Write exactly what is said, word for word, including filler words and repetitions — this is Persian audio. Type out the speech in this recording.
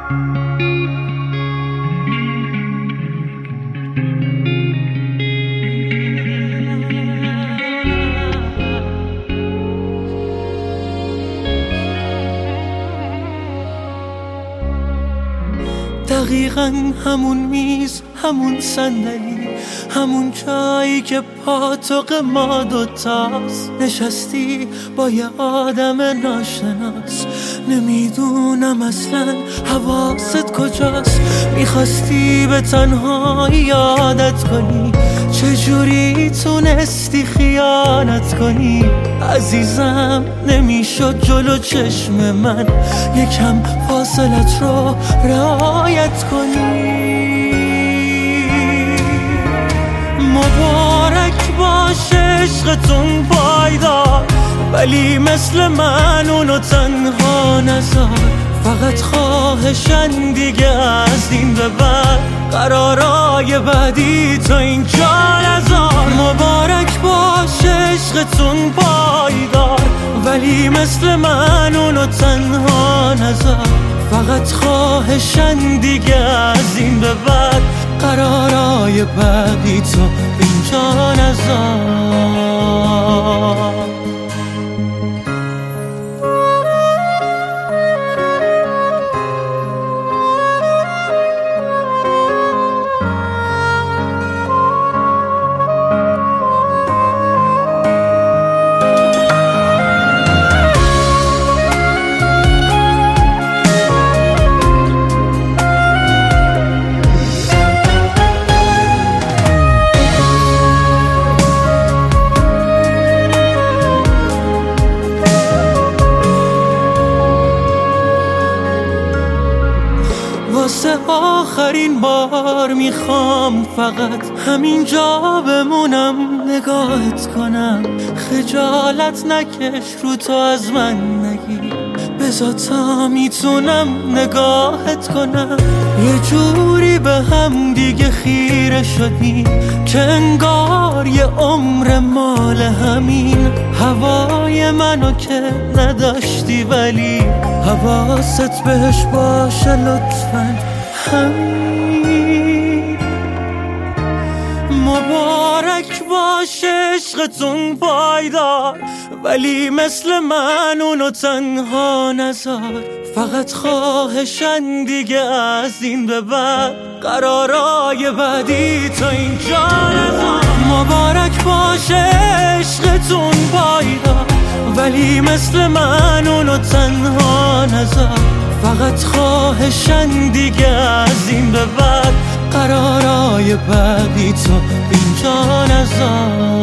دقیقاً همون میز، همون صندلی، همون جایی که پاتوق ما دوتاست. نشستی با یه آدم ناشناس، نمیدونم اصلا حواست کجاست. میخواستی به تنهایی یادت کنی، چجوری تونستی خیانت کنی؟ عزیزم نمیشد جلو چشم من یکم فاصلت رو رعایت کنی. مبارک باشه عشقتون پایدار، ولی مثل من اونو تنها نذار. فقط خواهشن دیگه از این به بعد قرارای بعدی تو اینجا نذار. مبارک باشه عشقتون پایدار، ولی مثل من اونو تنها نذار. فقط خواهشن دیگه از این به بعد قرارای بعدی تو اینجا نذار. واسه آخرین بار میخوام فقط همینجا بمونم، نگاهت کنم. خجالت نکش رو تو از من نگی، بذار تا میتونم نگاهت کنم. یه جوری به هم دیگه خیره شدیم که انگار یه عمر مال همین. هوای منو که نداشتی ولی حواست بهش باشه لطفاً همین. مبارک باشه عشقتون پایدار، ولی مثل من اونو تنها نذار. فقط خواهشن دیگه از این به بعد قرارای بعدی تو اینجا نذار. مبارک باشه عشقتون پایدار، ولی مثل من اونو تنها نذار. فقط خواهشن دیگه از این به بعد قرارای بعدی تو اینجا نذار.